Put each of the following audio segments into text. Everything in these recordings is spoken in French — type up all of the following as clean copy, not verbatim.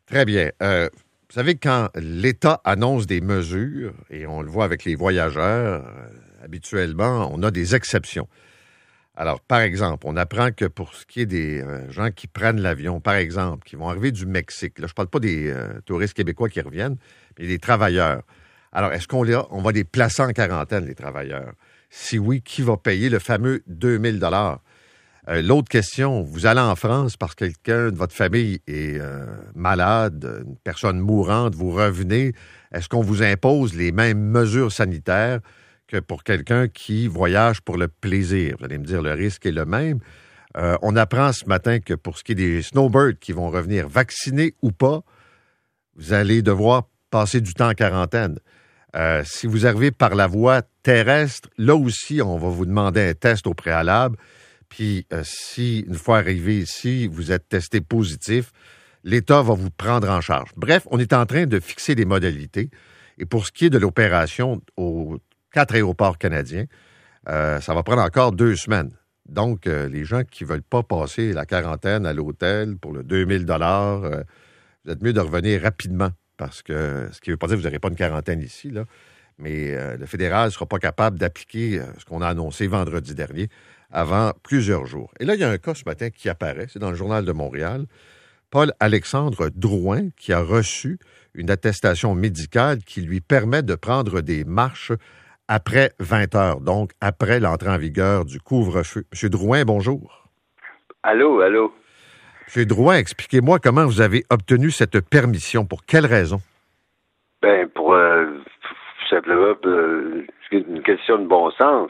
Très bien. Vous savez, quand l'État annonce des mesures, et on le voit avec les voyageurs, habituellement, on a des exceptions. Alors, par exemple, on apprend que pour ce qui est des gens qui prennent l'avion, par exemple, qui vont arriver du Mexique, là, je ne parle pas des touristes québécois qui reviennent, mais des travailleurs. Alors, est-ce on va les placer en quarantaine, les travailleurs? Si oui, qui va payer le fameux 2000 $? L'autre question, vous allez en France parce que quelqu'un de votre famille est malade, une personne mourante, vous revenez, est-ce qu'on vous impose les mêmes mesures sanitaires que pour quelqu'un qui voyage pour le plaisir? Vous allez me dire, le risque est le même. On apprend ce matin que pour ce qui est des snowbirds qui vont revenir, vaccinés ou pas, vous allez devoir passer du temps en quarantaine. Si vous arrivez par la voie terrestre, là aussi, on va vous demander un test au préalable. Puis, si, une fois arrivé ici, vous êtes testé positif, l'État va vous prendre en charge. Bref, on est en train de fixer des modalités. Et pour ce qui est de l'opération aux 4 aéroports canadiens, ça va prendre encore 2 semaines. Donc, les gens qui ne veulent pas passer la quarantaine à l'hôtel pour le 2000 $, vous êtes mieux de revenir rapidement. Parce que, ce qui ne veut pas dire que vous n'aurez pas une quarantaine ici, là, mais le fédéral ne sera pas capable d'appliquer ce qu'on a annoncé vendredi dernier avant plusieurs jours. Et là, il y a un cas ce matin qui apparaît, c'est dans le Journal de Montréal. Paul-Alexandre Drouin, qui a reçu une attestation médicale qui lui permet de prendre des marches après 20 heures, donc après l'entrée en vigueur du couvre-feu. Monsieur Drouin, bonjour. Allô. Monsieur Drouin, expliquez-moi comment vous avez obtenu cette permission. Pour quelle raison? Ben, pour simplement une question de bon sens.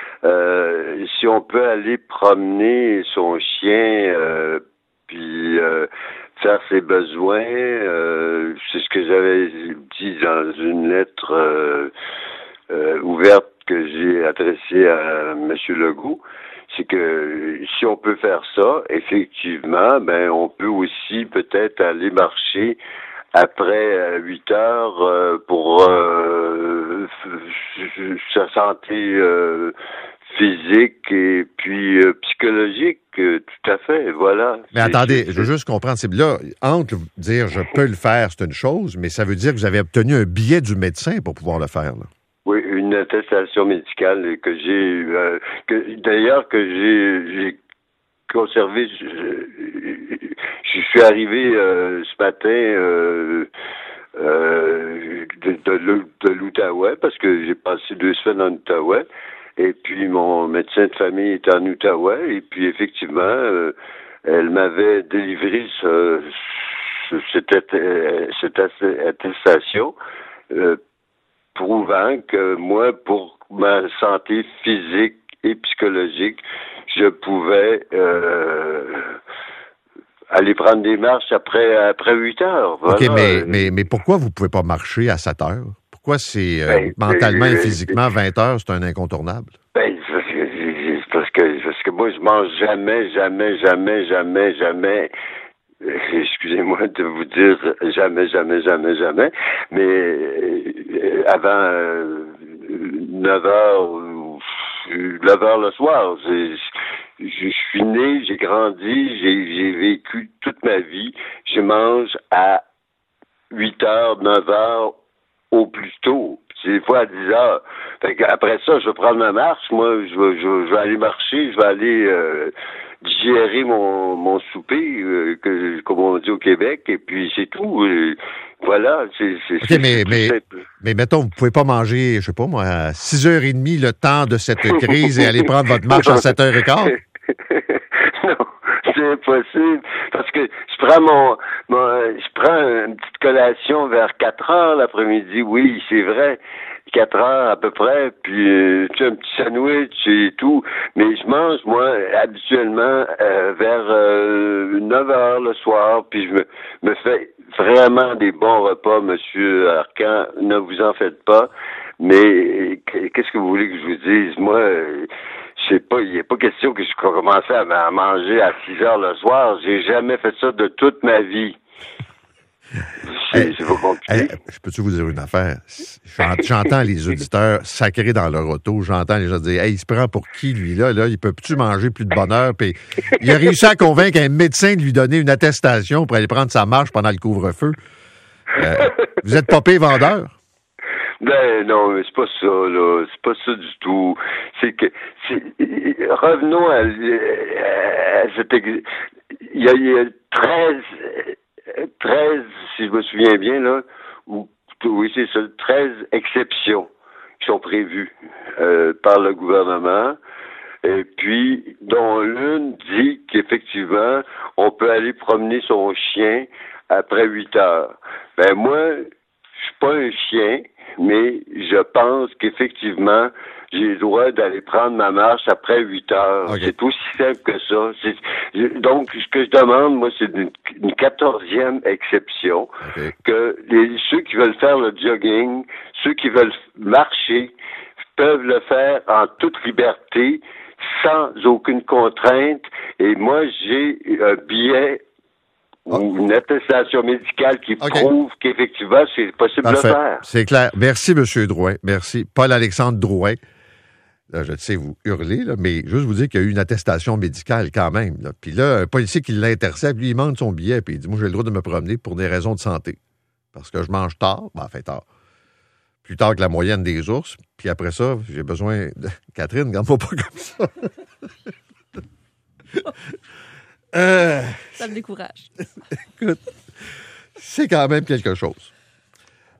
Si on peut aller promener son chien puis faire ses besoins, c'est ce que j'avais dit dans une lettre ouverte que j'ai adressée à M. Legault. C'est que si on peut faire ça, effectivement, ben on peut aussi peut-être aller marcher après 8 heures pour sa santé physique et puis psychologique, tout à fait, voilà. Mais attendez, je veux juste comprendre. C'est là, entre dire je peux le faire, c'est une chose, mais ça veut dire que vous avez obtenu un billet du médecin pour pouvoir le faire, là. Oui, une attestation médicale que j'ai, j'ai conservé. Je suis arrivé ce matin de l'Outaouais parce que j'ai passé 2 semaines en Outaouais. Et puis mon médecin de famille est en Outaouais. Et puis effectivement, elle m'avait délivré cette attestation. Prouvant que moi, pour ma santé physique et psychologique, je pouvais aller prendre des marches après 8 heures. Voilà. OK, mais pourquoi vous ne pouvez pas marcher à 7 heures? Pourquoi c'est mentalement et physiquement 20 heures, c'est un incontournable? Ben, parce que moi, je mange jamais. Excusez-moi de vous dire jamais, mais avant 9 heures le soir, je suis né, j'ai grandi, j'ai vécu toute ma vie, je mange à 8 heures, 9 heures au plus tôt. Des fois à 10 heures. Fait qu'après ça, je vais prendre ma marche. Moi, je vais aller marcher. Je vais aller digérer mon souper, comme on dit au Québec. Et puis, c'est tout. Voilà. OK, mais mettons, vous pouvez pas manger, je sais pas moi, à 6h30 le temps de cette crise et aller prendre votre marche à 7h15? Non, c'est impossible. Parce que je prends je prends une petite collation vers 4 heures l'après-midi. Oui, c'est vrai. 4 heures à peu près, puis tu sais, un petit sandwich et tout. Mais je mange, moi, habituellement, vers 9 heures le soir, puis je me fais vraiment des bons repas, Monsieur Arcan. Ne vous en faites pas. Mais qu'est-ce que vous voulez que je vous dise? Moi, je sais pas, il n'est pas question que je commence à manger à 6 heures le soir. J'ai jamais fait ça de toute ma vie. C'est pas compliqué. Je peux-tu vous dire une affaire? J'entends les auditeurs sacrés dans leur auto, j'entends les gens dire « Hey, il se prend pour qui, lui-là? Là, il peut-tu manger plus de bonheur? » Puis il a réussi à convaincre un médecin de lui donner une attestation pour aller prendre sa marche pendant le couvre-feu. Vous êtes pas payé vendeur? Ben non, mais c'est pas ça, là. C'est pas ça du tout. C'est que revenons à cet il y a 13, si je me souviens bien, là, oui, c'est ça, 13 exceptions qui sont prévues par le gouvernement. Et puis, dont l'une dit qu'effectivement, on peut aller promener son chien après 8 heures. Ben moi, je suis pas un chien, mais je pense qu'effectivement, j'ai le droit d'aller prendre ma marche après 8 heures. Okay. C'est aussi simple que ça. Donc, ce que je demande, moi, c'est une 14e exception. Okay. Que ceux qui veulent faire le jogging, ceux qui veulent marcher, peuvent le faire en toute liberté, sans aucune contrainte. Et moi, j'ai un billet ou une attestation médicale qui prouve qu'effectivement, c'est possible de le faire. C'est clair. Merci, M. Drouin. Merci. Paul-Alexandre Drouin. Là, je sais, vous hurlez, là, mais juste vous dire qu'il y a eu une attestation médicale quand même. Là. Puis là, un policier qui l'intercepte, lui, il demande son billet, puis il dit « Moi, j'ai le droit de me promener pour des raisons de santé. Parce que je mange tard. » Ben, enfin, tard. Plus tard que la moyenne des ours. Puis après ça, j'ai besoin de... Catherine, regarde-moi pas comme ça. Ça me décourage. Écoute, c'est quand même quelque chose.